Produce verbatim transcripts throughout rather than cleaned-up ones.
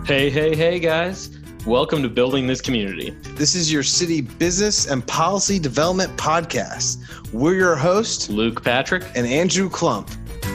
Hey, hey, hey, guys. Welcome to Building This Community. This is your city business and policy development podcast. We're your hosts, Luke Patrick and Andrew Klump.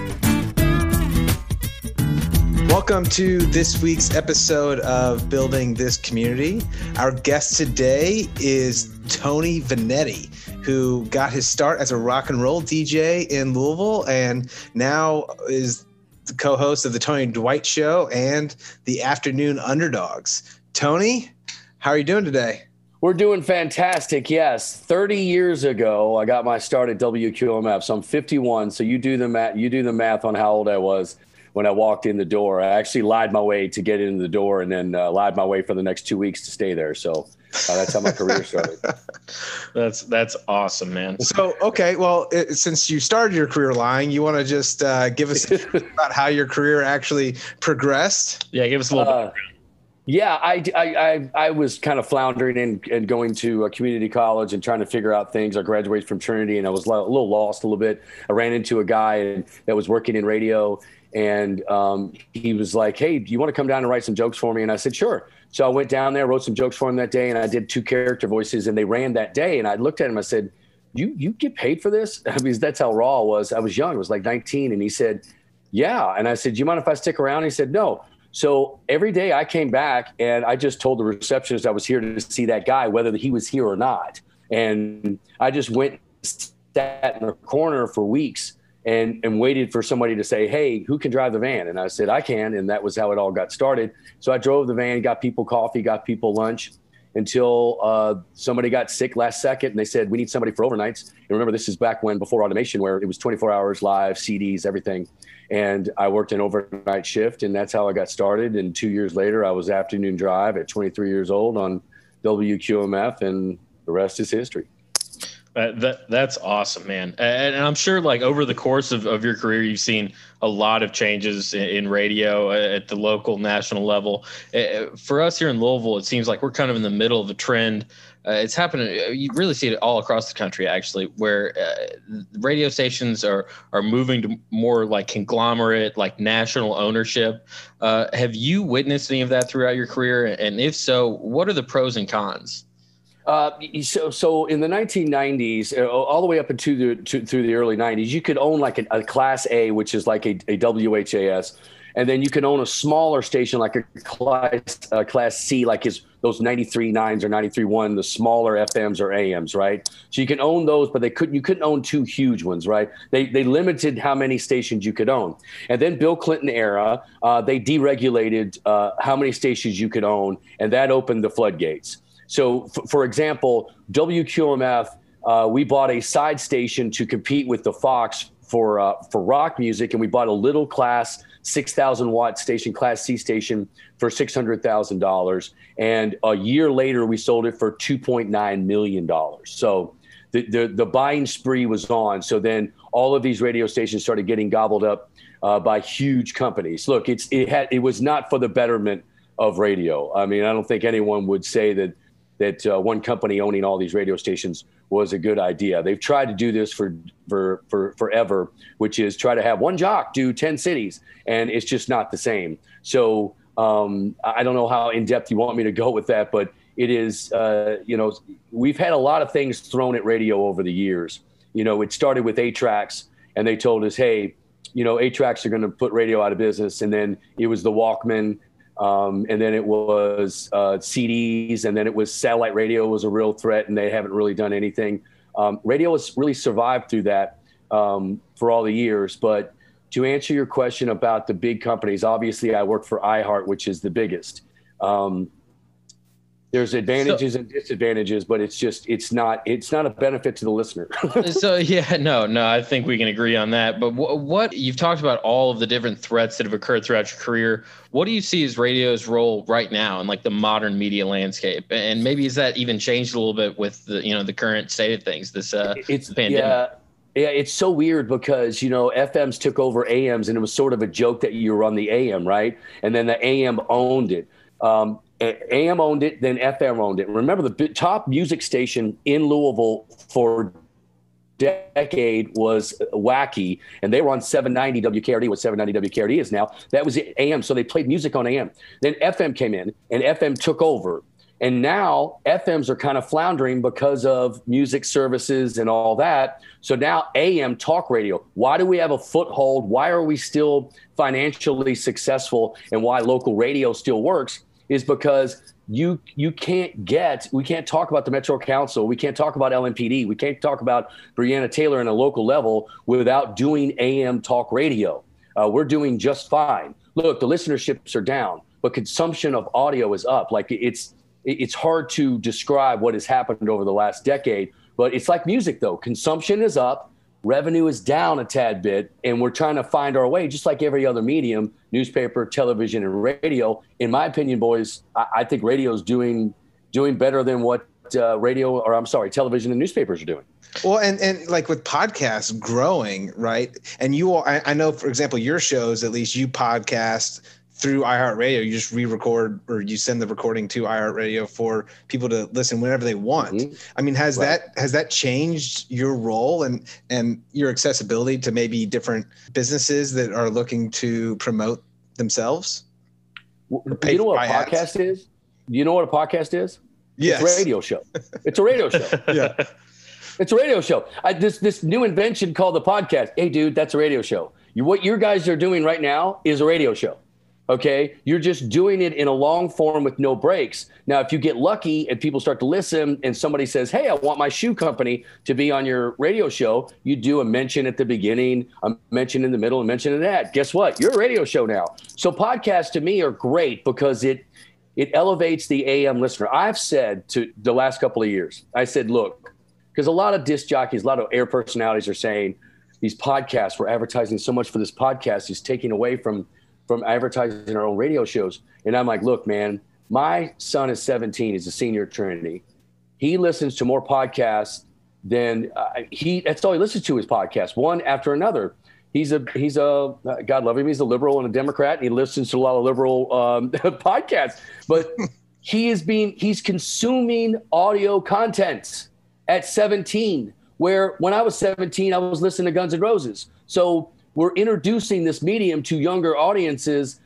Welcome to this week's episode of Building This Community. Our guest today is Tony Vanetti, who got his start as a rock and roll D J in Louisville and now is the co-host of the Tony Dwight Show and the Afternoon Underdogs. Tony, how are you doing today? We're doing fantastic, yes. thirty years ago, I got my start at W Q M F, so I'm fifty-one, so you do the math, you do the math on how old I was when I walked in the door. I actually lied my way to get in the door and then uh, lied my way for the next two weeks to stay there, so uh, that's how my career started. That's that's awesome, man. So, okay, well, it, since you started your career lying, you want to just uh, give us about how your career actually progressed? Yeah, give us a little uh, bit. Yeah, I, I, I, I was kind of floundering in and going to a community college and trying to figure out things. I graduated from Trinity and I was a little lost a little bit. I ran into a guy that was working in radio and um, he was like, hey, do you want to come down and write some jokes for me? And I said, sure. So I went down there, wrote some jokes for him that day and I did two character voices and they ran that day. And I looked at him, I said, you, you get paid for this? I mean, that's how raw I was. I was young, I was like nineteen. And he said, yeah. And I said, do you mind if I stick around? He said, no. So every day I came back and I just told the receptionist I was here to see that guy, whether he was here or not. And I just went and sat in a corner for weeks and, and waited for somebody to say, hey, who can drive the van? And I said, I can. And that was how it all got started. So I drove the van, got people coffee, got people lunch until uh, somebody got sick last second. And they said, we need somebody for overnights. And remember, this is back when before automation, where it was twenty-four hours live, C Ds, everything. And I worked an overnight shift, and that's how I got started. And two years later, I was afternoon drive at twenty-three years old on W Q M F, and the rest is history. Uh, that that's awesome, man. And, and I'm sure, like over the course of, of your career, you've seen a lot of changes in, in radio at the local, national level. Uh, for us here in Louisville, it seems like we're kind of in the middle of a trend. Uh, it's happening. You really see it all across the country, actually, where uh, radio stations are are moving to more like conglomerate, like national ownership. Uh, have you witnessed any of that throughout your career? And if so, what are the pros and cons? Uh, so, so in the nineteen nineties, uh, all the way up into the to, through the early nineties, you could own like a, a Class A, which is like a, a W H A S, and then you can own a smaller station like a Class uh, Class C, like his those ninety-three nines or ninety-three one, the smaller F Ms or A Ms, right? So you can own those, but they couldn't. You couldn't own two huge ones, right? They they limited how many stations you could own. And then Bill Clinton era, uh, they deregulated uh, how many stations you could own, and that opened the floodgates. So, f- for example, W Q M F, uh, we bought a side station to compete with the Fox for uh, for rock music, and we bought a little class six thousand watt station, Class C station, for six hundred thousand dollars. And a year later, we sold it for two point nine million dollars. So the, the, the buying spree was on. So then all of these radio stations started getting gobbled up uh, by huge companies. Look, it's it had it was not for the betterment of radio. I mean, I don't think anyone would say that that uh, one company owning all these radio stations was a good idea. They've tried to do this for, for, for forever, which is try to have one jock do ten cities, and it's just not the same. So um, I don't know how in-depth you want me to go with that, but it is, uh, you know, we've had a lot of things thrown at radio over the years. You know, it started with eight tracks, and they told us, hey, you know, eight tracks are going to put radio out of business. And then it was the Walkman. Um, and then it was uh, C Ds, and then it was satellite radio was a real threat, and they haven't really done anything. Um, radio has really survived through that um, for all the years. But to answer your question about the big companies, obviously I work for iHeart, which is the biggest. Um, there's advantages so, and disadvantages, but it's just it's not it's not a benefit to the listener. so yeah, no, no, I think we can agree on that. But w- what you've talked about all of the different threats that have occurred throughout your career. What do you see as radio's role right now in like the modern media landscape? And maybe has that even changed a little bit with the you know the current state of things? This uh, it's pandemic. Yeah. Yeah, it's so weird because, you know, F Ms took over A Ms, and it was sort of a joke that you were on the A M, right? And then the A M owned it. Um, A M owned it, then F M owned it. Remember, the top music station in Louisville for decade was wacky, and they were on seven ninety W K R D, what seven ninety W K R D is now. That was A M, so they played music on A M. Then F M came in, and F M took over. And now F Ms are kind of floundering because of music services and all that. So now A M talk radio. Why do we have a foothold? Why are we still financially successful, and why local radio still works is because you you can't get, we can't talk about the Metro Council. We can't talk about L M P D. We can't talk about Breonna Taylor in a local level without doing A M talk radio. Uh, we're doing just fine. Look, the listenerships are down, but consumption of audio is up. Like it's, it's hard to describe what has happened over the last decade, but it's like music though. Consumption is up, revenue is down a tad bit, and we're trying to find our way, just like every other medium, newspaper, television, and radio. In my opinion, boys, I, I think radio is doing doing better than what uh, radio, or I'm sorry, television and newspapers are doing. Well, and, and like with podcasts growing, right? And you all, I, I know, for example, your shows, at least you podcast through iHeartRadio. You just re-record, or you send the recording to iHeartRadio for people to listen whenever they want. Mm-hmm. I mean, has right. that has that changed your role and and your accessibility to maybe different businesses that are looking to promote themselves? Well, you know what a podcast ads? is? You know what a podcast is? Yes. It's a radio show. It's a radio show. Yeah. It's a radio show. I, this this new invention called the podcast. Hey, dude, that's a radio show. You, what you guys are doing right now is a radio show. Okay, you're just doing it in a long form with no breaks. Now, if you get lucky and people start to listen and somebody says, hey, I want my shoe company to be on your radio show, you do a mention at the beginning, a mention in the middle, and mention in that. Guess what? You're a radio show now. So podcasts to me are great because it it elevates the A M listener. I've said to the last couple of years, I said, look, because a lot of disc jockeys, a lot of air personalities are saying these podcasts, we're advertising so much for this podcast, is taking away from from advertising our own radio shows. And I'm like, look, man, my son is seventeen. He's a senior at Trinity. He listens to more podcasts than uh, he, that's all he listens to is podcasts, one after another. He's a, he's a, God love him, he's a liberal and a Democrat, and he listens to a lot of liberal um, podcasts, but he is being, he's consuming audio content at seventeen, where when I was seventeen, I was listening to Guns N' Roses. So we're introducing this medium to younger audiences.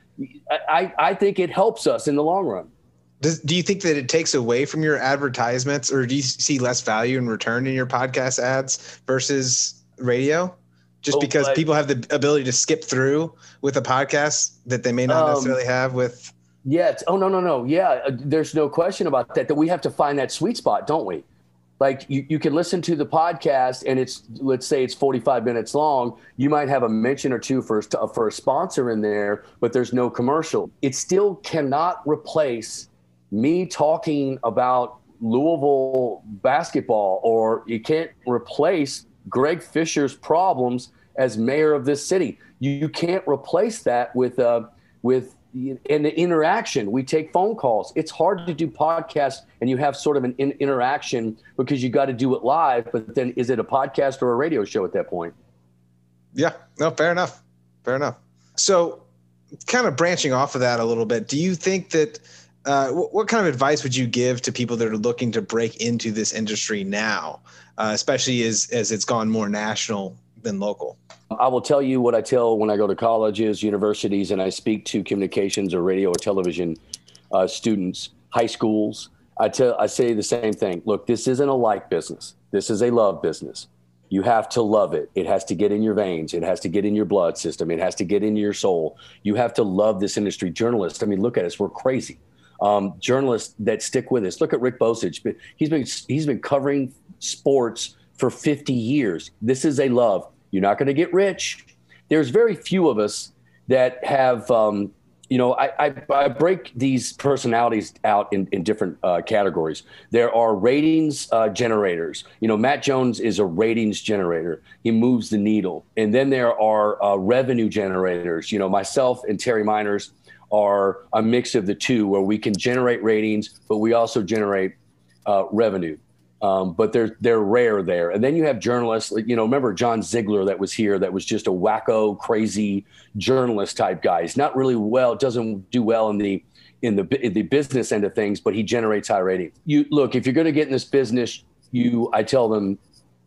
I, I think it helps us in the long run. Does, do you think that it takes away from your advertisements, or do you see less value in return in your podcast ads versus radio? Just oh, because but, people have the ability to skip through with a podcast that they may not um, necessarily have with. Yeah. Oh, no, no, no. Yeah. There's no question about that, that we have to find that sweet spot, don't we? Like you, you can listen to the podcast and it's, let's say it's forty-five minutes long. You might have a mention or two for, for a sponsor in there, but there's no commercial. It still cannot replace me talking about Louisville basketball, or you can't replace Greg Fisher's problems as mayor of this city. You, you can't replace that with, uh, with, and the interaction. We take phone calls. It's hard to do podcasts and you have sort of an in- interaction because you got to do it live, but then is it a podcast or a radio show at that point? Yeah, no, fair enough. Fair enough. So kind of branching off of that a little bit, do you think that, uh, w- what kind of advice would you give to people that are looking to break into this industry now, uh, especially as, as it's gone more national than local? I will tell you what I tell when I go to colleges, universities, and I speak to communications or radio or television uh, students, high schools. I tell, I say the same thing. Look, this isn't a like business. This is a love business. You have to love it. It has to get in your veins. It has to get in your blood system. It has to get into your soul. You have to love this industry. Journalists, I mean, look at us. We're crazy. Um, journalists that stick with us. Look at Rick Bosich. He's been he's been covering sports for fifty years. This is a love. You're not going to get rich. There's very few of us that have, um, you know, I, I, I break these personalities out in, in different uh, categories. There are ratings uh, generators. You know, Matt Jones is a ratings generator. He moves the needle. And then there are uh, revenue generators. You know, myself and Terry Miners are a mix of the two, where we can generate ratings, but we also generate uh, revenue. Um, but they're they're rare there. And then you have journalists, you know, remember John Ziegler that was here, that was just a wacko, crazy journalist type guy. He's not really well, doesn't do well in the in the in the business end of things, but he generates high ratings. You look, if you're going to get in this business, you I tell them,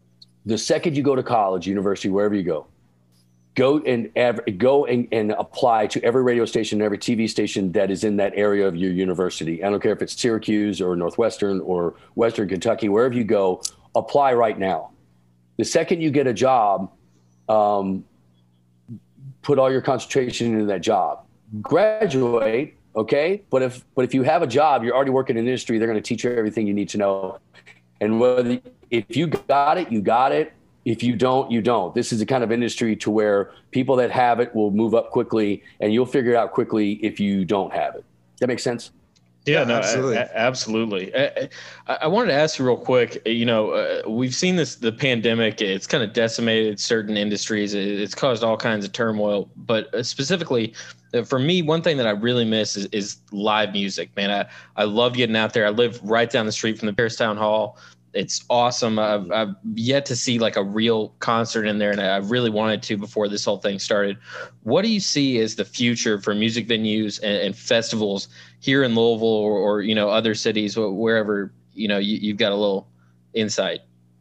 the second you go to college, university, wherever you go, go and ev- go and, and apply to every radio station, every T V station that is in that area of your university. I don't care if it's Syracuse or Northwestern or Western Kentucky, wherever you go, apply right now. The second you get a job, um, put all your concentration into that job. Graduate, okay? But if but if you have a job, you're already working in an industry, they're going to teach you everything you need to know. And whether if you got it, you got it. If you don't, you don't. This is the kind of industry to where people that have it will move up quickly, and you'll figure it out quickly if you don't have it. That makes sense? Yeah, no, absolutely. A- absolutely. I, I wanted to ask you real quick, you know, uh, we've seen this, the pandemic, it's kind of decimated certain industries. It's caused all kinds of turmoil, but specifically for me, one thing that I really miss is, is live music, man. I, I love getting out there. I live right down the street from the Paris Town Hall. It's awesome. I've, I've yet to see like a real concert in there, and I really wanted to before this whole thing started. What do you see as the future for music venues and, and festivals here in Louisville or, or, you know, other cities, wherever, you know, you, you've got a little insight?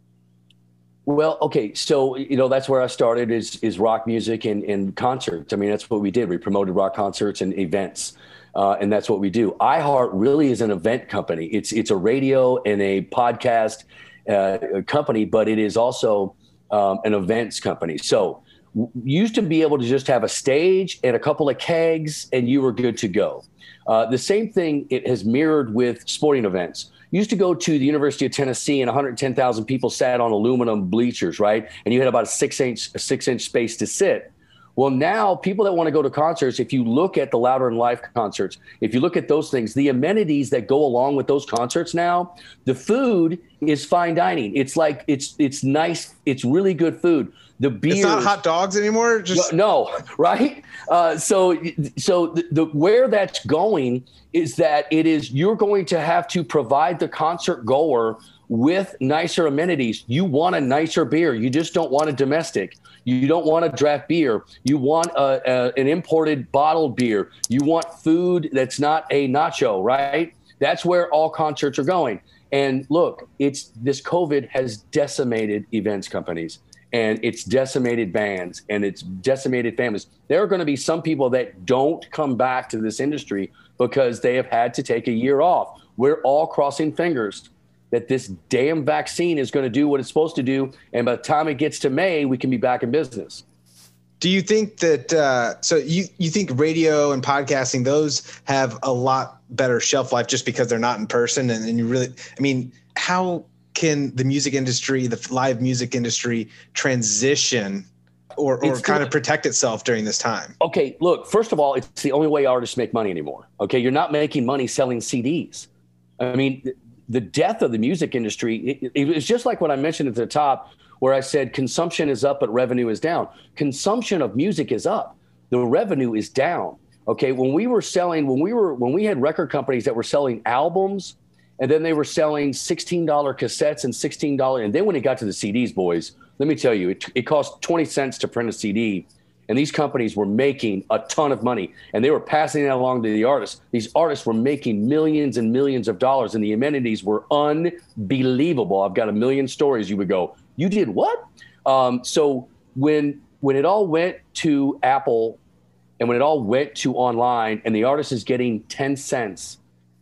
Well, okay. So, you know, that's where I started is, is rock music and, and concerts. I mean, that's what we did. We promoted rock concerts and events. Uh, and that's what we do. iHeart really is an event company. It's it's a radio and a podcast uh, company, but it is also um, an events company. So w- used to be able to just have a stage and a couple of kegs and you were good to go. Uh, the same thing it has mirrored with sporting events. Used to go to the University of Tennessee and one hundred ten thousand people sat on aluminum bleachers, right? And you had about a six inch a six inch space to sit. Well, now people that want to go to concerts, if you look at the Louder in Life concerts, if you look at those things, the amenities that go along with those concerts now, the food is fine dining. It's like it's it's nice. It's really good food. The beer. It's not hot dogs anymore. Just no, no right? Uh, so so the, the where that's going is that it is you're going to have to provide the concert goer with nicer amenities. You want a nicer beer. You just don't want a domestic. You don't want a draft beer. You want a, a, an imported bottled beer. You want food that's not a nacho, right? That's where all concerts are going. And look, it's this COVID has decimated events companies, and it's decimated bands, and it's decimated families. There are going to be some people that don't come back to this industry because they have had to take a year off. We're all crossing fingers that this damn vaccine is going to do what it's supposed to do. And by the time it gets to May, we can be back in business. Do you think that, uh, so you, you think radio and podcasting, those have a lot better shelf life just because they're not in person? And, and you really, I mean, how can the music industry, the live music industry transition or, or kind the, of protect itself during this time? Okay, look, first of all, it's the only way artists make money anymore. Okay, you're not making money selling C Ds. I mean, the death of the music industry, it, it was just like what I mentioned at the top, where I said consumption is up, but revenue is down. Consumption of music is up. The revenue is down. Okay. When we were selling, when we were, when we had record companies that were selling albums, and then they were selling sixteen dollar cassettes and sixteen dollars. And then when it got to the C Ds, boys, let me tell you, it, it cost twenty cents to print a C D. And these companies were making a ton of money, and they were passing that along to the artists. These artists were making millions and millions of dollars, and the amenities were unbelievable. I've got a million stories. You would go, you did what? Um, so when when it all went to Apple and when it all went to online and the artist is getting ten cents,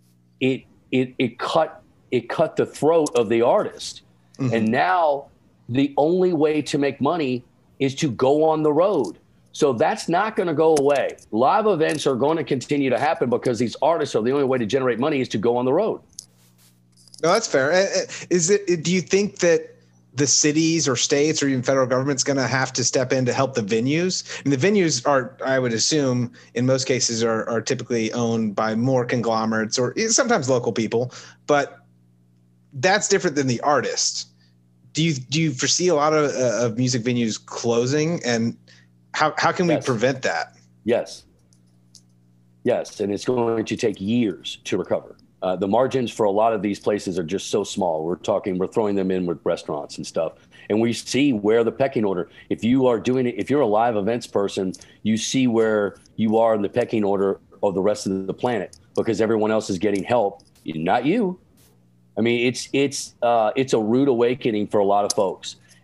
it it it cut it cut the throat of the artist. Mm-hmm. And now the only way to make money is to go on the road. So that's not going to go away. Live events are going to continue to happen because these artists are the only way to generate money is to go on the road. No, that's fair. Is it? Do you think that the cities or states or even federal government's going to have to step in to help the venues? I mean, the venues are, I would assume, in most cases, are, are typically owned by more conglomerates or sometimes local people, but that's different than the artist. Do you do you foresee a lot of, uh, of music venues closing, and how how can we yes. prevent that? Yes. Yes, and it's going to take years to recover. Uh, the margins for a lot of these places are just so small. We're talking, we're throwing them in with restaurants and stuff. And we see where the pecking order, if you are doing it, if you're a live events person, you see where you are in the pecking order of the rest of the planet because everyone else is getting help, not you. I mean, it's it's uh, it's a rude awakening for a lot of folks.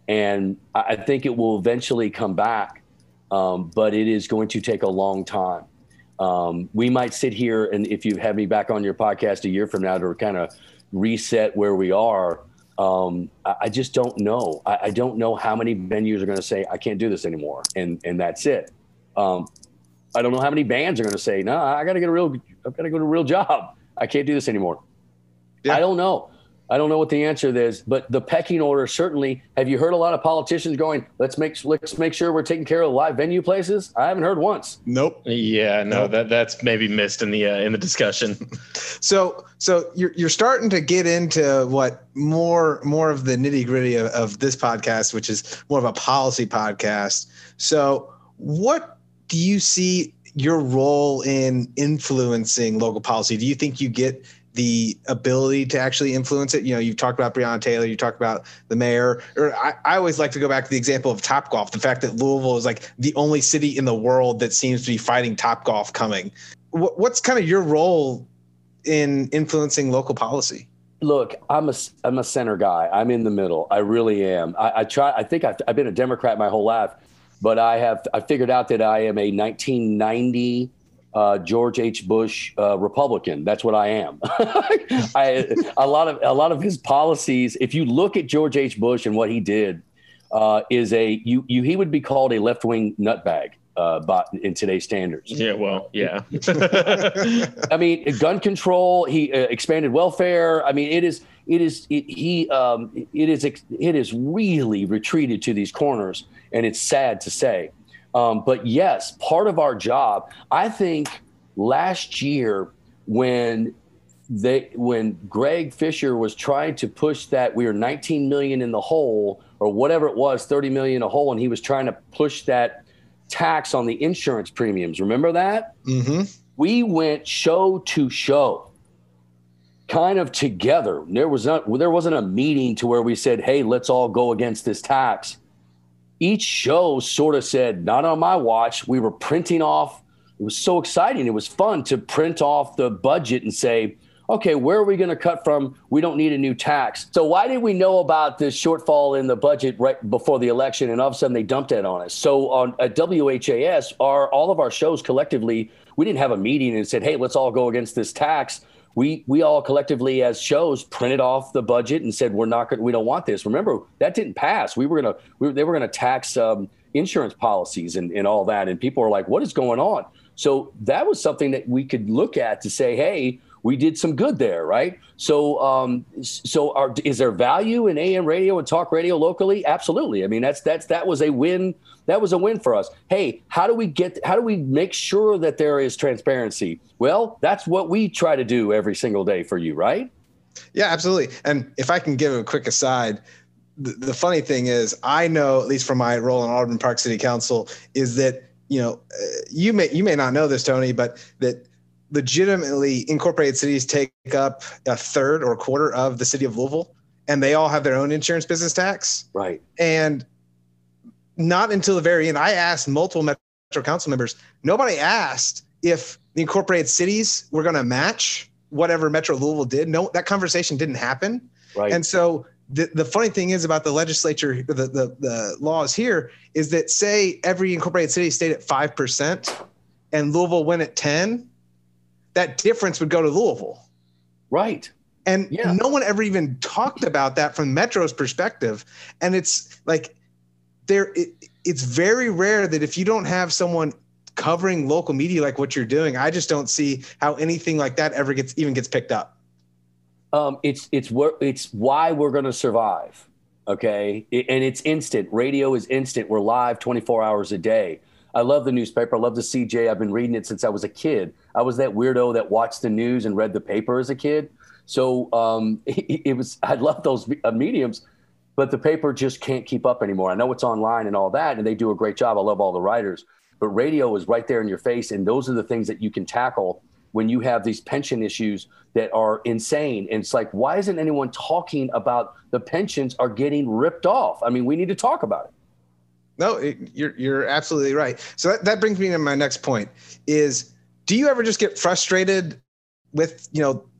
And I think it will eventually come back, um, but it is going to take a long time. Um, we might sit here, and if you have me back on your podcast a year from now to kind of reset where we are, um, I, I just don't know. I, I don't know how many venues are going to say, I can't do this anymore, and and that's it. Um, I don't know how many bands are going to say, no, I got to get a real, I've got to go to a real job. I can't do this anymore. Yeah. I don't know. I don't know what the answer is, but the pecking order certainly. Have you heard a lot of politicians going, let's make let's make sure we're taking care of live venue places? I haven't heard once. Nope. Yeah, no, nope. that that's maybe missed in the uh, in the discussion. So so you're you're starting to get into what more more of the nitty gritty of, of this podcast, which is more of a policy podcast. So what do you see your role in influencing local policy? Do you think you get the ability to actually influence it? You know, you've talked about Breonna Taylor, you talked about the mayor, or I, I always like to go back to the example of Topgolf, the fact that Louisville is like the only city in the world that seems to be fighting Topgolf coming. What, what's kind of your role in influencing local policy? Look, I'm a, I'm a center guy. I'm in the middle. I really am. I, I try, I think I've, I've been a Democrat my whole life, but I have, I figured out that I am a nineteen ninety Uh, George H. Bush uh, Republican. That's what I am. I, a lot of a lot of his policies. If you look at George H. Bush and what he did, uh, is a you you he would be called a left wing nutbag uh, by, in today's standards. Yeah, well, yeah. I mean, gun control. He uh, expanded welfare. I mean, it is it is it, he um, it is it is really retreated to these corners, and it's sad to say. Um, but yes, part of our job, I think last year when they, when Greg Fisher was trying to push that we were nineteen million in the hole or whatever it was, thirty million a hole. And he was trying to push that tax on the insurance premiums. Remember that? Mm-hmm. We went show to show kind of together. There was not, there wasn't a meeting to where we said, hey, let's all go against this tax. Each show sort of said, not on my watch. We were printing off. It was so exciting. It was fun to print off the budget and say, okay, where are we going to cut from? We don't need a new tax. So why did we know about this shortfall in the budget right before the election? And all of a sudden they dumped it on us. So on at W H A S, our, all of our shows collectively, we didn't have a meeting and said, hey, let's all go against this tax. We we all collectively as shows printed off the budget and said, we're not going, we don't want this. Remember, that didn't pass. We were going to, we, they were going to tax um, insurance policies and, and all that. And people were like, what is going on? So that was something that we could look at to say, hey, we did some good there, right? So, um, so are, is there value in A M radio and talk radio locally? Absolutely. I mean, that's that's that was a win. That was a win for us. Hey, how do we get? How do we make sure that there is transparency? Well, that's what we try to do every single day for you, right? Yeah, absolutely. And if I can give a quick aside, the, the funny thing is, I know, at least from my role in Auburn Park City Council, is that you know, uh, you may you may not know this, Tony, but that legitimately incorporated cities take up a third or a quarter of the city of Louisville, and they all have their own insurance business tax. Right. And not until the very end, I asked multiple Metro Council members, nobody asked if the incorporated cities were going to match whatever Metro Louisville did. No, that conversation didn't happen. Right. And so the, the funny thing is about the legislature, the, the, the laws here is that say every incorporated city stayed at five percent and Louisville went at ten, that difference would go to Louisville. Right. And yeah. no one ever even talked about that from Metro's perspective. And it's like there, it, it's very rare that if you don't have someone covering local media like what you're doing, I just don't see how anything like that ever gets even gets picked up. Um, it's it's it's why we're going to survive. Okay. It, and it's instant. Radio is instant. We're live twenty-four hours a day. I love the newspaper. I love the C J. I've been reading it since I was a kid. I was that weirdo that watched the news and read the paper as a kid. So um, it, it was, I love those uh, mediums, but the paper just can't keep up anymore. I know it's online and all that, and they do a great job. I love all the writers, but radio is right there in your face. And those are the things that you can tackle when you have these pension issues that are insane. And it's like, why isn't anyone talking about the pensions are getting ripped off? I mean, we need to talk about it. No, it, you're you're absolutely right. So that, that brings me to my next point is, do you ever just get frustrated with, you know,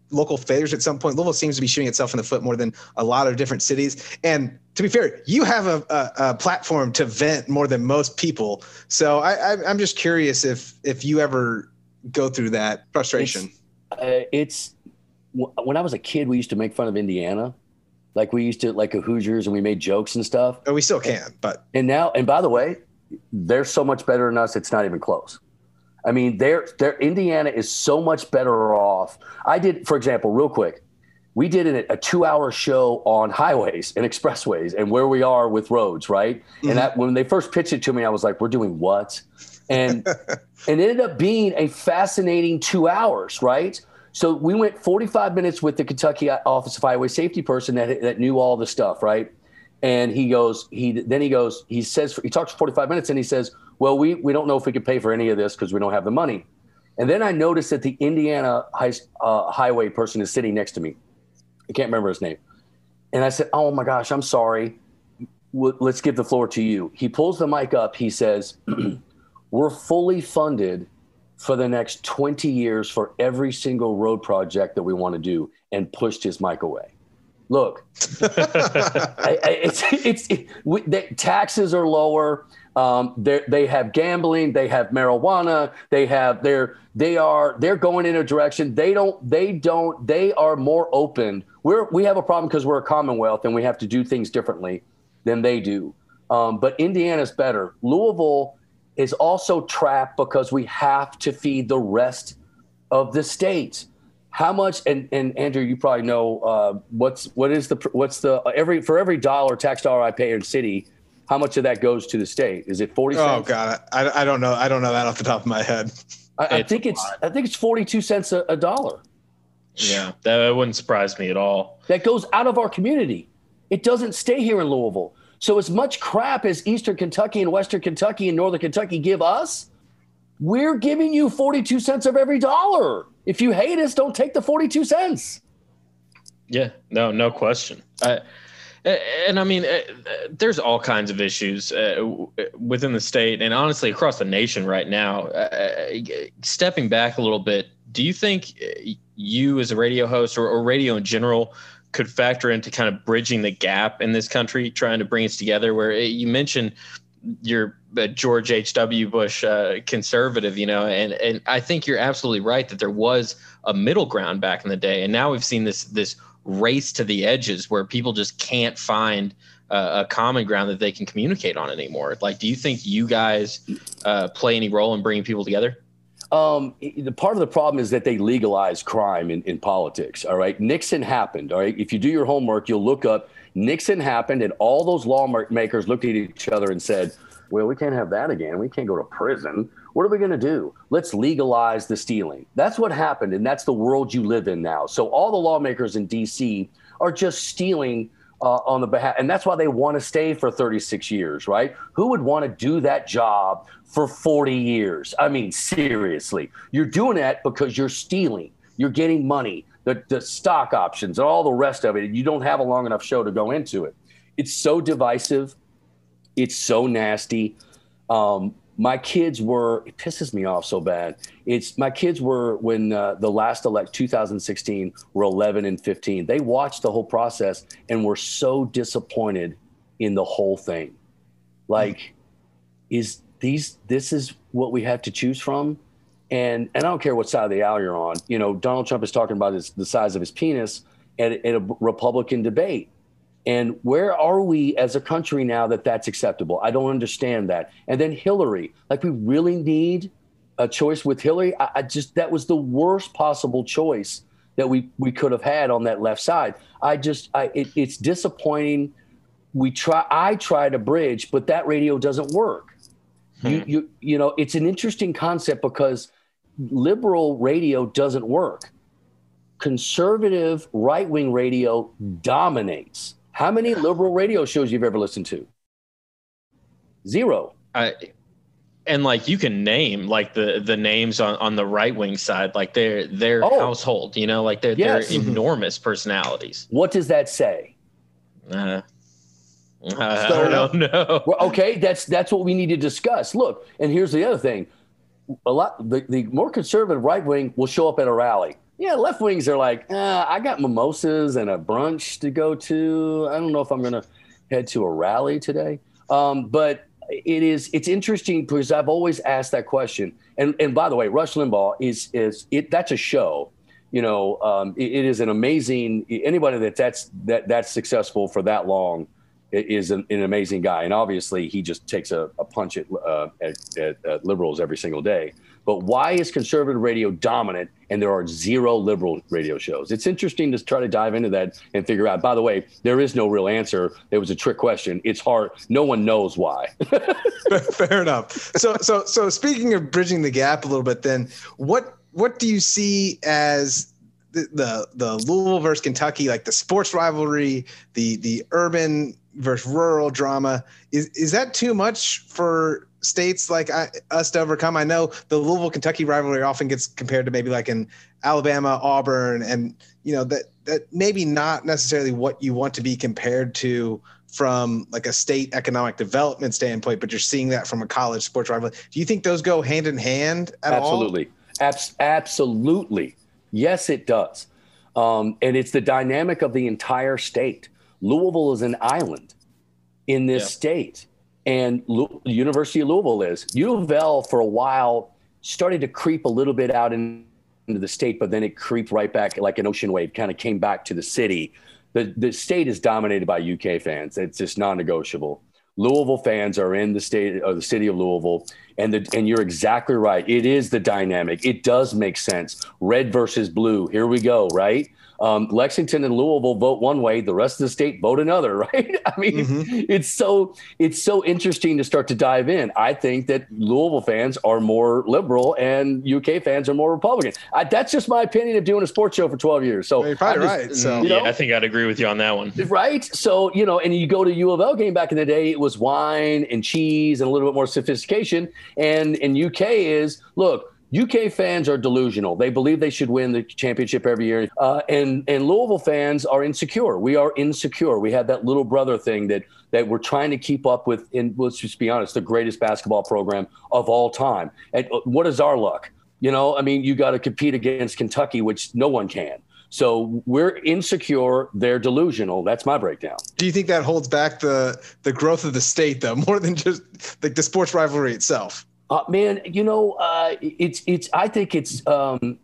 local failures at some point. Louisville seems to be shooting itself in the foot more than a lot of different cities. And to be fair, you have a, a, a platform to vent more than most people. So I, I, I'm just curious if if you ever go through that frustration. It's, uh, it's when I was a kid, we used to make fun of Indiana. Like we used to like a Hoosiers and we made jokes and stuff. Oh, we still can, but and now and by the way, they're so much better than us. It's not even close. I mean, they're, they're Indiana is so much better off. I did, for example, real quick, we did a, a two-hour show on highways and expressways and where we are with roads, right? Mm-hmm. And that, when they first pitched it to me, I was like, "We're doing what?" And and it ended up being a fascinating two hours, right? So we went forty-five minutes with the Kentucky Office of Highway Safety person that that knew all the stuff, right? And he goes, he then he goes, he says, he talks for forty-five minutes and he says, "Well, we we don't know if we could pay for any of this because we don't have the money." And then I noticed that the Indiana high, uh, highway person is sitting next to me. I can't remember his name. And I said, "Oh my gosh, I'm sorry. W- let's give the floor to you." He pulls the mic up. He says, "We're fully funded for the next twenty years for every single road project that we want to do," and pushed his mic away. Look, I, I, it's, it's, it, we, they, taxes are lower. Um, they have gambling. They have marijuana. They have they're they are they're going in a direction. They don't they don't they are more open. We're we have a problem because we're a Commonwealth and we have to do things differently than they do. Um, but Indiana's better. Louisville is also trapped because we have to feed the rest of the state. How much? And, and Andrew, you probably know uh, what's what is the what's the every for every dollar tax dollar I pay in city. How much of that goes to the state? Is it forty cents? Oh God, I, I don't know. I don't know that off the top of my head. I, I think it's I think it's forty-two cents a, a dollar. Yeah, that wouldn't surprise me at all. That goes out of our community. It doesn't stay here in Louisville. So as much crap as Eastern Kentucky and Western Kentucky and Northern Kentucky give us, we're giving you forty-two cents of every dollar. If you hate us, don't take the forty-two cents. Yeah, no, no question. I, And I mean, there's all kinds of issues uh, within the state and honestly across the nation right now. Uh, stepping back a little bit, do you think you as a radio host or, or radio in general could factor into kind of bridging the gap in this country, trying to bring us together? Where you mentioned you're a George H W. Bush uh, conservative, you know, and, and I think you're absolutely right that there was a middle ground back in the day. And now we've seen this this race to the edges where people just can't find uh, a common ground that they can communicate on anymore. Like, do you think you guys uh, play any role in bringing people together? Um, the part of the problem is that they legalize crime in, in politics. All right. Nixon happened. All right. If you do your homework, you'll look up Nixon happened and all those lawmakers looked at each other and said, "Well, we can't have that again. We can't go to prison. What are we going to do? Let's legalize the stealing." That's what happened. And that's the world you live in now. So all the lawmakers in D C are just stealing uh, on the behalf. And that's why they want to stay for thirty-six years, right? Who would want to do that job for forty years? I mean, seriously, you're doing that because you're stealing. You're getting money, the, the stock options and all the rest of it. And you don't have a long enough show to go into it. It's so divisive. It's so nasty. Um, My kids were, it pisses me off so bad. It's my kids were when uh, the last elect two thousand sixteen were eleven and fifteen. They watched the whole process and were so disappointed in the whole thing. Like, is these, this is what we have to choose from? And, and I don't care what side of the aisle you're on. You know, Donald Trump is talking about his, the size of his penis at, at a Republican debate. And where are we as a country now that that's acceptable? I don't understand that. And then Hillary, like we really need a choice with Hillary. I, I just, that was the worst possible choice that we, we could have had on that left side. I just, I, it, it's disappointing. We try, I try to bridge, but that radio doesn't work. Hmm. You, you, you know, it's an interesting concept because liberal radio doesn't work. Conservative right-wing radio dominates. How many liberal radio shows you've ever listened to? Zero. I, and like you can name like the, the names on, on the right wing side, like they're their oh. household, you know, like they're, yes. they're enormous personalities. What does that say? Uh, I so, don't know. Well, okay, that's that's what we need to discuss. Look, and here's the other thing: a lot the, the more conservative right wing will show up at a rally. Yeah, left wings are like, uh, I got mimosas and a brunch to go to. I don't know if I'm going to head to a rally today. Um, but it is it's interesting because I've always asked that question. And and by the way, Rush Limbaugh is is it that's a show. You know, um, it, it is an amazing anybody that that's that that's successful for that long is an, an amazing guy. And obviously, he just takes a, a punch at, uh, at, at, at liberals every single day. But why is conservative radio dominant and there are zero liberal radio shows? It's interesting to try to dive into that and figure out. By the way, there is no real answer. It was a trick question. It's hard. No one knows why. Fair enough. So, so, so speaking of bridging the gap a little bit, then what what do you see as the the, the Louisville versus Kentucky, like the sports rivalry, the the urban versus rural drama? Is is that too much for states like I, us to overcome? I know the Louisville Kentucky rivalry often gets compared to maybe like in Alabama, Auburn, and you know that that maybe not necessarily what you want to be compared to from like a state economic development standpoint, but you're seeing that from a college sports rivalry. Do you think those go hand in hand at Absolutely. all? Abs- absolutely. Yes, it does. Um, and it's the dynamic of the entire state. Louisville is an island in this yeah. state. And Lu- the University of Louisville is. U of L for a while started to creep a little bit out in, into the state, but then it creeped right back like an ocean wave, kind of came back to the city. The, the state is dominated by U K fans. It's just non-negotiable. Louisville fans are in the state or the city of Louisville. And the, and you're exactly right. It is the dynamic. It does make sense. Red versus blue. Here we go, right? Um, Lexington and Louisville vote one way, the rest of the state vote another, right? I mean, mm-hmm. it's so it's so interesting to start to dive in. I think that Louisville fans are more liberal and U K fans are more Republican. I, that's just my opinion of doing a sports show for twelve years. So well, you're probably just, right. So you know, yeah, I think I'd agree with you on that one. Right? So, you know, and you go to U of L game back in the day, it was wine and cheese and a little bit more sophistication. And in U K is, look, U K fans are delusional. They believe they should win the championship every year. Uh, and, and Louisville fans are insecure. We are insecure. We have that little brother thing that, that we're trying to keep up with. And let's just be honest, the greatest basketball program of all time. And what is our luck? You know, I mean, you got to compete against Kentucky, which no one can. So we're insecure. They're delusional. That's my breakdown. Do you think that holds back the, the growth of the state, though, more than just like the sports rivalry itself? Uh, man, you know, uh, it's it's. I think it's um,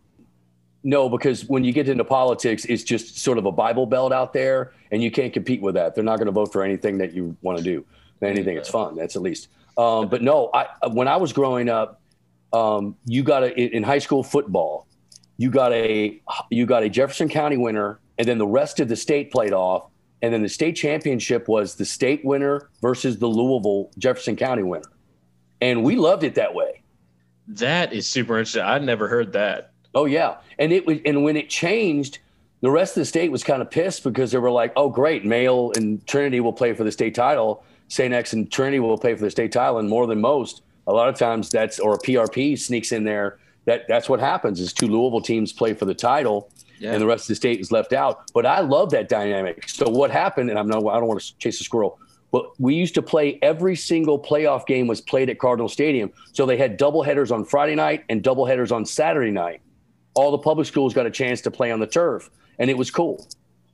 no, because when you get into politics, it's just sort of a Bible Belt out there, and you can't compete with that. They're not going to vote for anything that you want to do, anything that's fun. That's at least. Um, but no, I when I was growing up, um, you got a in high school football, you got a you got a Jefferson County winner, and then the rest of the state played off, and then the state championship was the state winner versus the Louisville Jefferson County winner. And we loved it that way. That is super interesting. I'd never heard that. Oh, yeah. And it was, and when it changed, the rest of the state was kind of pissed because they were like, oh, great, Male and Trinity will play for the state title. Saint X and Trinity will play for the state title. And more than most, a lot of times that's, or a P R P sneaks in there. That That's what happens is two Louisville teams play for the title yeah. and the rest of the state is left out. But I love that dynamic. So what happened, and I'm no, I don't want to chase a squirrel, but we used to play every single playoff game was played at Cardinal Stadium. So they had doubleheaders on Friday night and doubleheaders on Saturday night. All the public schools got a chance to play on the turf, and it was cool.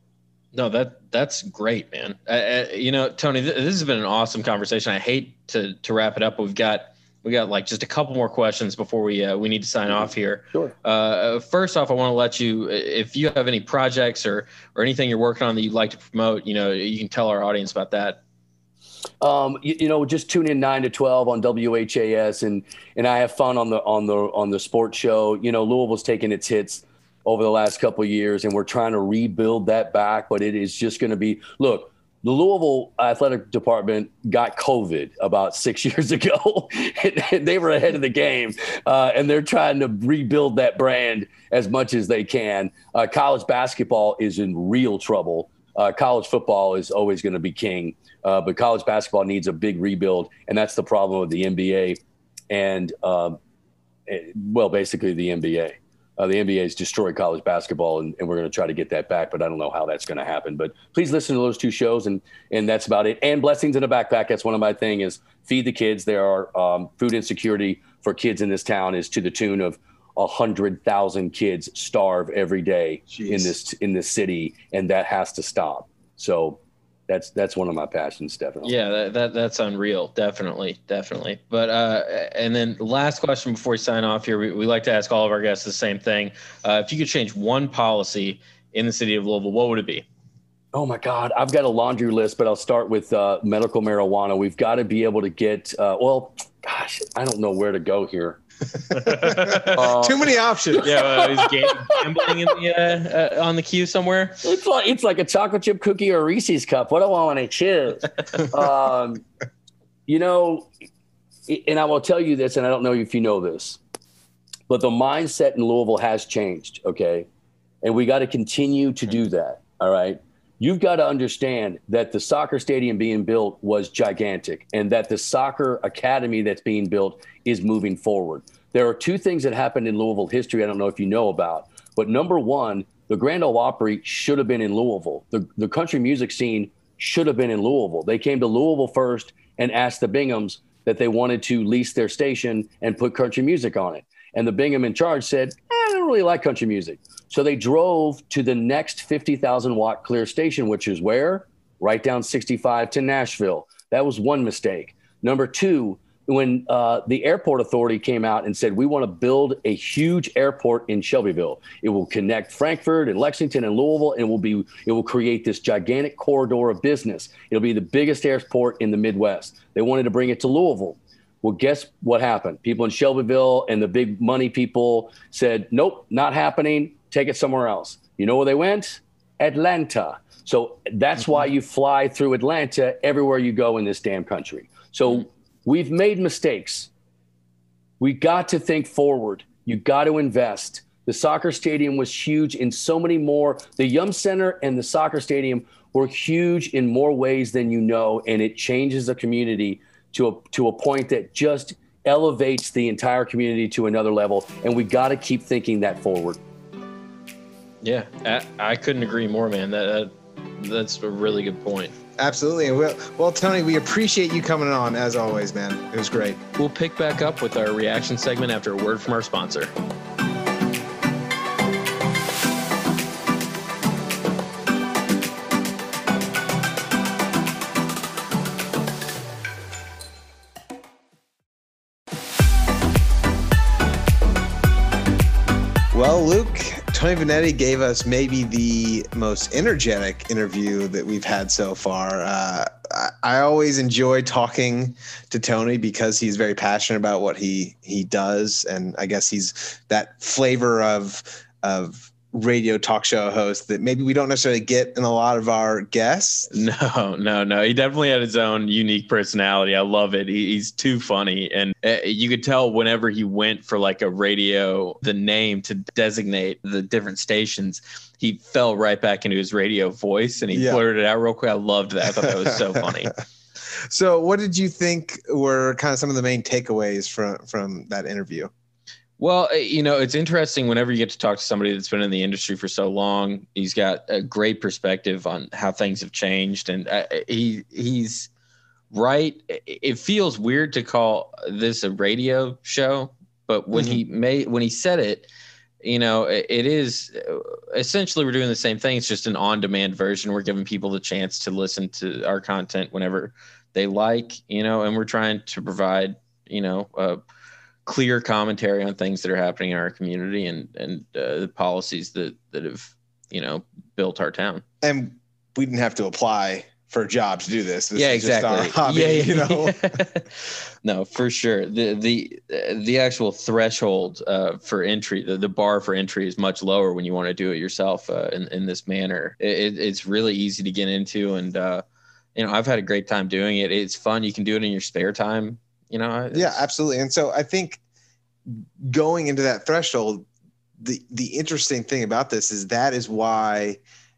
No, that that's great, man. Uh, uh, you know, Tony, th- this has been an awesome conversation. I hate to to wrap it up. We've got we got like just a couple more questions before we uh, we need to sign mm-hmm. off here. Sure. Uh, first off, I want to let you, if you have any projects or or anything you're working on that you'd like to promote, you know, you can tell our audience about that. Um, you, you know, just tune in nine to twelve on W H A S, and and I have fun on the on the on the sports show. You know, Louisville's taken its hits over the last couple of years, and we're trying to rebuild that back. But it is just going to be look. The Louisville athletic department got COVID about six years ago, and they were ahead of the game, uh, and they're trying to rebuild that brand as much as they can. Uh, college basketball is in real trouble. Uh, college football is always going to be king. Uh, but college basketball needs a big rebuild, and that's the problem with the N B A and, um, well, basically the N B A. Uh, the N B A has destroyed college basketball, and, and we're going to try to get that back, but I don't know how that's going to happen. But please listen to those two shows, and and that's about it. And Blessings in a Backpack, that's one of my things, is feed the kids. There are um, food insecurity for kids in this town is to the tune of a hundred thousand kids starve every day Jeez. in this in this city, and that has to stop. So that's that's one of my passions, definitely. Yeah, that, that that's unreal. Definitely, definitely. But uh, and then last question before we sign off here, we, we like to ask all of our guests the same thing. Uh, if you could change one policy in the city of Louisville, what would it be? Oh my God, I've got a laundry list, but I'll start with uh, medical marijuana. We've got to be able to get. Uh, well, gosh, I don't know where to go here. uh, Too many options. Yeah, uh, is gambling in the uh, uh, on the queue somewhere? It's like it's like a chocolate chip cookie or a Reese's cup. What do I want to choose? um, you know, and I will tell you this, and I don't know if you know this, but the mindset in Louisville has changed. Okay, and we got to continue to do that. All right. You've got to understand that the soccer stadium being built was gigantic, and that the soccer academy that's being built is moving forward. There are two things that happened in Louisville history I don't know if you know about, but number one, the Grand Ole Opry should have been in Louisville. The, the country music scene should have been in Louisville. They came to Louisville first and asked the Binghams that they wanted to lease their station and put country music on it. And the Bingham in charge said, eh, I don't really like country music. So they drove to the next fifty thousand watt clear station, which is where? Right down sixty-five to Nashville. That was one mistake. Number two, when uh, the airport authority came out and said, we want to build a huge airport in Shelbyville. It will connect Frankfurt and Lexington and Louisville, and it will be, it will create this gigantic corridor of business. It'll be the biggest airport in the Midwest. They wanted to bring it to Louisville. Well, guess what happened? People in Shelbyville and the big money people said, nope, not happening. Take it somewhere else. You know where they went? Atlanta. So that's mm-hmm. why you fly through Atlanta everywhere you go in this damn country. So mm-hmm. we've made mistakes. We got to think forward. You got to invest. The soccer stadium was huge in so many more. The Yum Center and the soccer stadium were huge in more ways than you know, and it changes the community to a, to a point that just elevates the entire community to another level. And we got to keep thinking that forward. Yeah, I, I couldn't agree more, man. That, that that's a really good point. Absolutely. And well, well, Tony, we appreciate you coming on as always, man. It was great. We'll pick back up with our reaction segment after a word from our sponsor. Well, Luke, Tony Vanetti gave us maybe the most energetic interview that we've had so far. Uh, I, I always enjoy talking to Tony because he's very passionate about what he he does, and I guess he's that flavor of of radio talk show host that maybe we don't necessarily get in a lot of our guests. No, no, no. He definitely had his own unique personality. I love it. He, he's too funny. And uh, you could tell whenever he went for like a radio, the name to designate the different stations, he fell right back into his radio voice and he yeah. blurted it out real quick. I loved that. I thought that was so funny. So what did you think were kind of some of the main takeaways from, from that interview? Well, you know, it's interesting whenever you get to talk to somebody that's been in the industry for so long. He's got a great perspective on how things have changed, and uh, he he's right. It feels weird to call this a radio show, but when mm-hmm. he made when he said it, you know, it, it is essentially we're doing the same thing. It's just an on-demand version. We're giving people the chance to listen to our content whenever they like, you know, and we're trying to provide, you know, uh, clear commentary on things that are happening in our community and and uh, the policies that that have, you know, built our town. And we didn't have to apply for a job to do this. This yeah, is exactly. Just our hobby, yeah, yeah, you know. Yeah. No, for sure. The the the actual threshold uh, for entry, the, the bar for entry is much lower when you want to do it yourself uh, in in this manner. It, it's really easy to get into, and uh, you know, I've had a great time doing it. It's fun. You can do it in your spare time. You know, yeah, absolutely. And so I think going into that threshold, the the interesting thing about this is that is why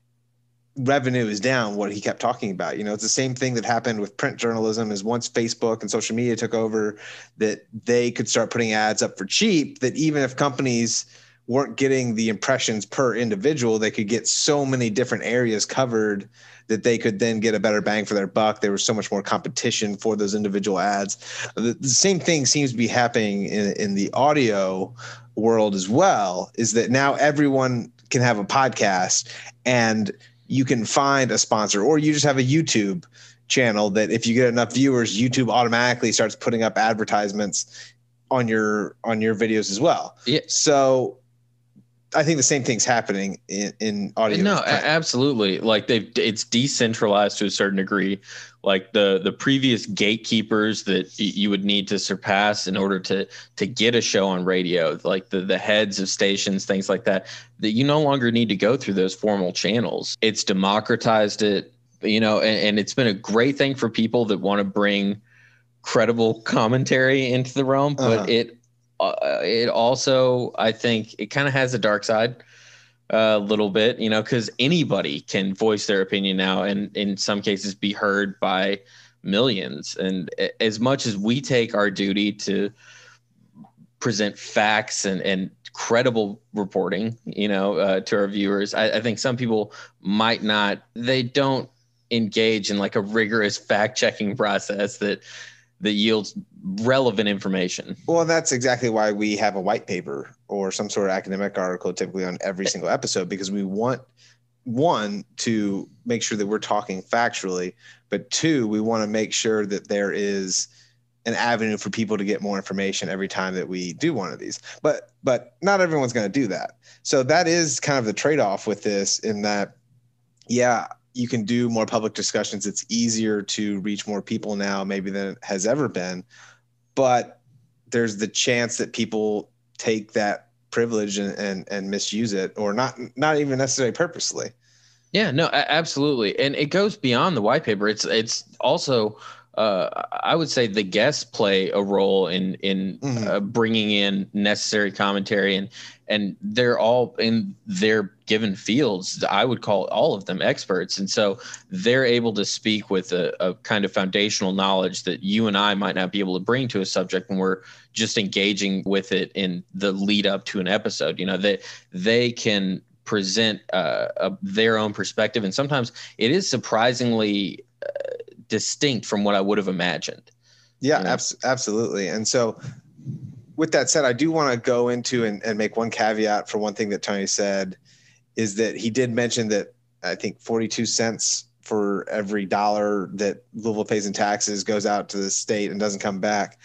revenue is down, what he kept talking about. You know, it's the same thing that happened with print journalism is once Facebook and social media took over, that they could start putting ads up for cheap, that even if companies weren't getting the impressions per individual, they could get so many different areas covered that they could then get a better bang for their buck. There was so much more competition for those individual ads. The, the same thing seems to be happening in, in the audio world as well is that now everyone can have a podcast and you can find a sponsor, or you just have a YouTube channel that if you get enough viewers, YouTube automatically starts putting up advertisements on your on your videos as well. Yeah. So I think the same thing's happening in, in audio. No, absolutely. Like they've, it's decentralized to a certain degree. Like the, the previous gatekeepers that y- you would need to surpass in order to, to get a show on radio, like the, the heads of stations, things like that, that you no longer need to go through those formal channels. It's democratized it, you know, and, and it's been a great thing for people that want to bring credible commentary into the realm, but Uh-huh. it, Uh, it also, I think, it kind of has a dark side uh, a little bit, you know, because anybody can voice their opinion now and in some cases be heard by millions. And as much as we take our duty to present facts and, and credible reporting, you know, uh, to our viewers, I, I think some people might not, they don't engage in like a rigorous fact checking process that that yields relevant information. Well, that's exactly why we have a white paper or some sort of academic article typically on every single episode, because we want, one, to make sure that we're talking factually, but two, we want to make sure that there is an avenue for people to get more information every time that we do one of these. But but not everyone's going to do that. So that is kind of the trade-off with this, in that, yeah, you can do more public discussions. It's easier to reach more people now maybe than it has ever been. But there's the chance that people take that privilege and, and, and misuse it, or not, not even necessarily purposely. Yeah, no, a- absolutely. And it goes beyond the white paper. It's, it's also, uh, I would say the guests play a role in, in Mhm. uh, bringing in necessary commentary, and, and they're all in their given fields. I would call all of them experts. And so they're able to speak with a, a kind of foundational knowledge that you and I might not be able to bring to a subject when we're just engaging with it in the lead up to an episode. You know, they, they can present uh, a, their own perspective. And sometimes it is surprisingly uh, distinct from what I would have imagined. Yeah, You know? abs- absolutely. And so with that said, I do want to go into and, and make one caveat for one thing that Tony said, is that he did mention that I think forty-two cents for every dollar that Louisville pays in taxes goes out to the state and doesn't come back.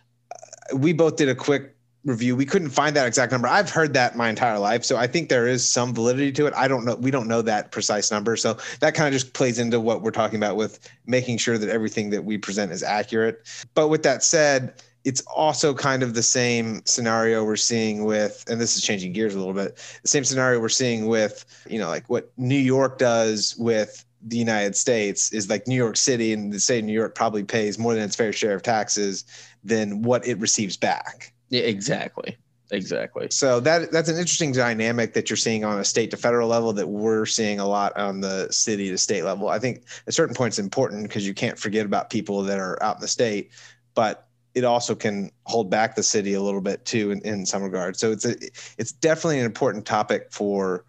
Uh, we both did a quick review. We couldn't find that exact number. I've heard that my entire life, so I think there is some validity to it. I don't know. We don't know that precise number. So that kind of just plays into what we're talking about with making sure that everything that we present is accurate. But with that said, it's also kind of the same scenario we're seeing with, and this is changing gears a little bit, the same scenario we're seeing with, you know, like what New York does with the United States is like New York City, and the state of New York probably pays more than its fair share of taxes than what it receives back. Yeah, exactly. Exactly. So that that's an interesting dynamic that you're seeing on a state to federal level that we're seeing a lot on the city to state level. I think at a certain point it's important because you can't forget about people that are out in the state, but it also can hold back the city a little bit too in, in some regard. So it's a, it's definitely an important topic for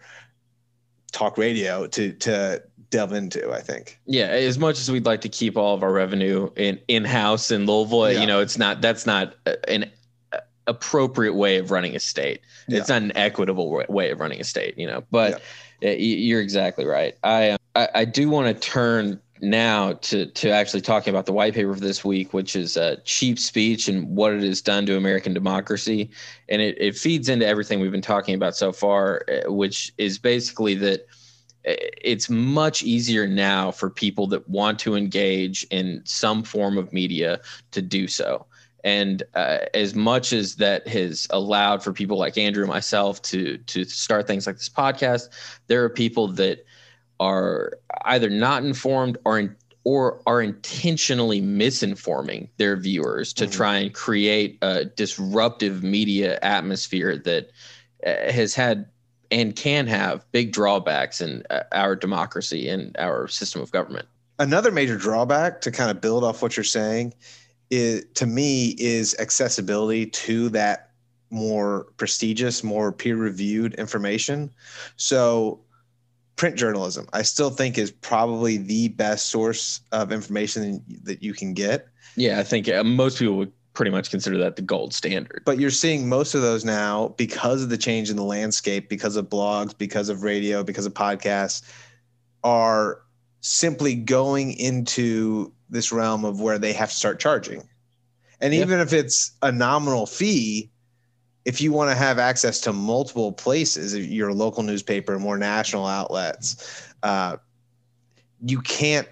talk radio to to delve into, I think. Yeah, as much as we'd like to keep all of our revenue in in-house in Louisville, Yeah. you know, it's not that's not an appropriate way of running a state. Yeah. It's not an equitable way of running a state, you know. But yeah. You're exactly right. I I, I do want to turn now to to actually talking about the white paper for this week, which is uh, cheap speech and what it has done to American democracy. And it, it feeds into everything we've been talking about so far, which is basically that it's much easier now for people that want to engage in some form of media to do so. And uh, as much as that has allowed for people like Andrew and myself to to start things like this podcast, there are people that are either not informed or in, or are intentionally misinforming their viewers to mm-hmm. try and create a disruptive media atmosphere that uh, has had and can have big drawbacks in uh, our democracy and our system of government. Another major drawback, to kind of build off what you're saying, is, to me, is accessibility to that more prestigious, more peer-reviewed information. So print journalism, I still think, is probably the best source of information that you can get. Yeah, I think uh, most people would pretty much consider that the gold standard. But you're seeing most of those now because of the change in the landscape, because of blogs, because of radio, because of podcasts, are simply going into this realm of where they have to start charging. And yeah. even if it's a nominal fee, if you want to have access to multiple places, your local newspaper, more national outlets, uh, you can't,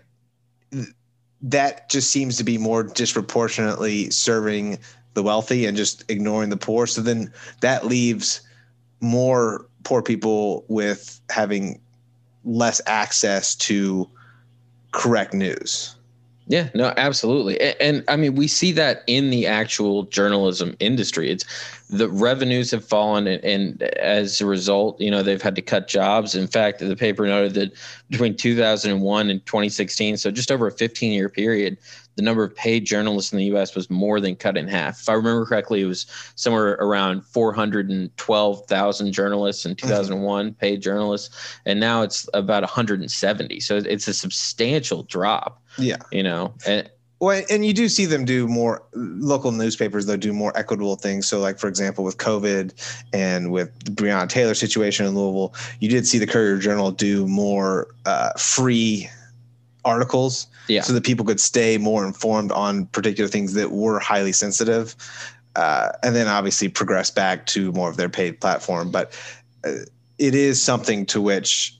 that just seems to be more disproportionately serving the wealthy and just ignoring the poor. So then that leaves more poor people with having less access to correct news. Yeah, no, absolutely. And, and I mean, we see that in the actual journalism industry. It's the revenues have fallen, and, and as a result, you know, they've had to cut jobs. In fact, the paper noted that between two thousand one and twenty sixteen, so just over a fifteen year period, the number of paid journalists in the U S was more than cut in half. If I remember correctly, it was somewhere around four hundred twelve thousand journalists in two thousand one, mm-hmm. paid journalists, and now it's about one hundred seventy. So it's a substantial drop. Yeah. You know, and, well, and you do see them do more local newspapers, though, do more equitable things. So like, for example, with COVID and with the Breonna Taylor situation in Louisville, you did see the Courier Journal do more uh, free articles yeah. so that people could stay more informed on particular things that were highly sensitive. Uh, and then obviously progress back to more of their paid platform. But uh, it is something to which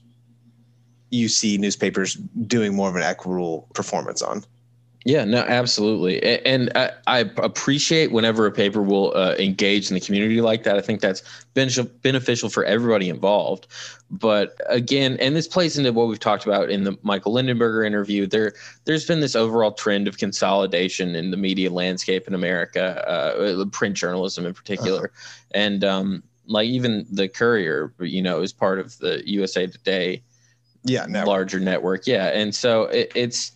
you see newspapers doing more of an equitable performance on. Yeah, no, absolutely. And I, I appreciate whenever a paper will uh, engage in the community like that. I think that's beneficial for everybody involved. But again, and this plays into what we've talked about in the Michael Lindenberger interview, there, there's been this overall trend of consolidation in the media landscape in America, uh, print journalism in particular. Uh-huh. And um, like even the Courier, you know, is part of the U S A Today yeah, network. larger network. Yeah. And so it, it's,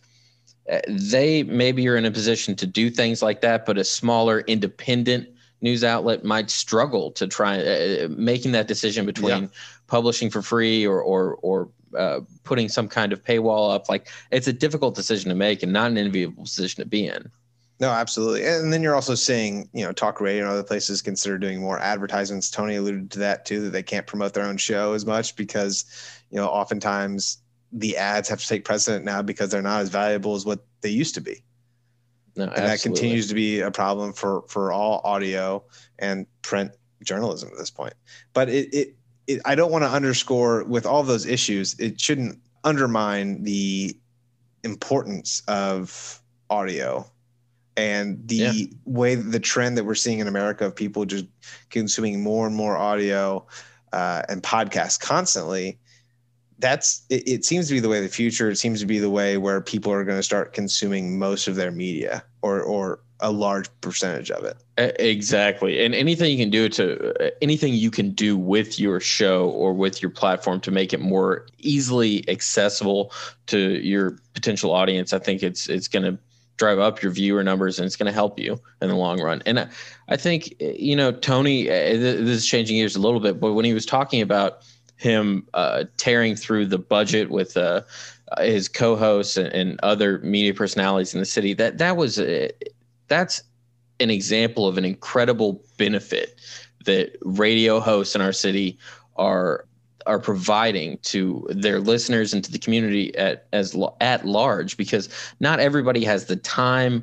they maybe are in a position to do things like that, but a smaller independent news outlet might struggle to try uh, making that decision between yeah. publishing for free or, or, or uh, putting some kind of paywall up. Like, it's a difficult decision to make and not an enviable position to be in. No, absolutely. And then you're also seeing, you know, talk radio and other places consider doing more advertisements. Tony alluded to that too, that they can't promote their own show as much because, you know, oftentimes the ads have to take precedent now because they're not as valuable as what they used to be. No, and absolutely. That continues to be a problem for, for all audio and print journalism at this point. But it, it, it I don't want to underscore with all those issues, it shouldn't undermine the importance of audio and the yeah. way the trend that we're seeing in America of people just consuming more and more audio uh, and podcasts constantly. That's it, it seems to be the way of the future. It seems to be the way where people are going to start consuming most of their media or, or a large percentage of it. Exactly. And anything you can do to anything you can do with your show or with your platform to make it more easily accessible to your potential audience, I think it's, it's going to drive up your viewer numbers and it's going to help you in the long run. And I, I think, you know, Tony, this is changing gears a little bit, but when he was talking about him uh, tearing through the budget with uh, his co-hosts and, and other media personalities in the city, that that was a, that's an example of an incredible benefit that radio hosts in our city are are providing to their listeners and to the community at as at large, because not everybody has the time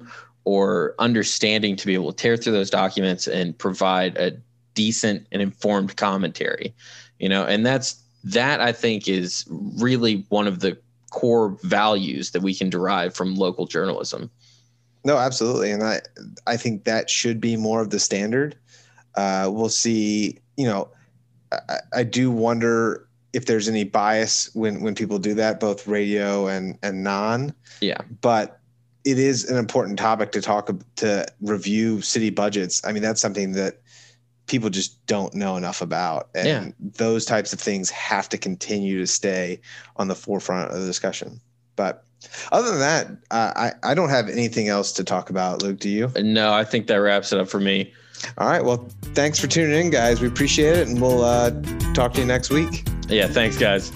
or understanding to be able to tear through those documents and provide a decent and informed commentary. You know, and that's that I think is really one of the core values that we can derive from local journalism. No, absolutely. And I, I think that should be more of the standard. Uh, we'll see, you know, I, I do wonder if there's any bias when, when people do that, both radio and, and non. Yeah. But it is an important topic to talk, to review city budgets. I mean, that's something that people just don't know enough about. And yeah. those types of things have to continue to stay on the forefront of the discussion. But other than that, uh, I, I don't have anything else to talk about. Luke, do you? No, I think that wraps it up for me. All right. Well, thanks for tuning in, guys. We appreciate it. And we'll uh, talk to you next week. Yeah. Thanks, guys.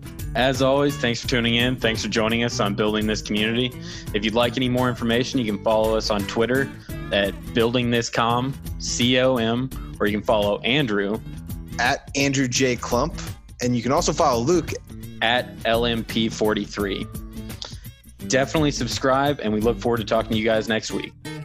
As always, thanks for tuning in. Thanks for joining us on Building This Community. If you'd like any more information, you can follow us on Twitter at Building This Com, C O M, or you can follow Andrew at Andrew J. Klump. And you can also follow Luke at L M P forty-three. Definitely subscribe, and we look forward to talking to you guys next week.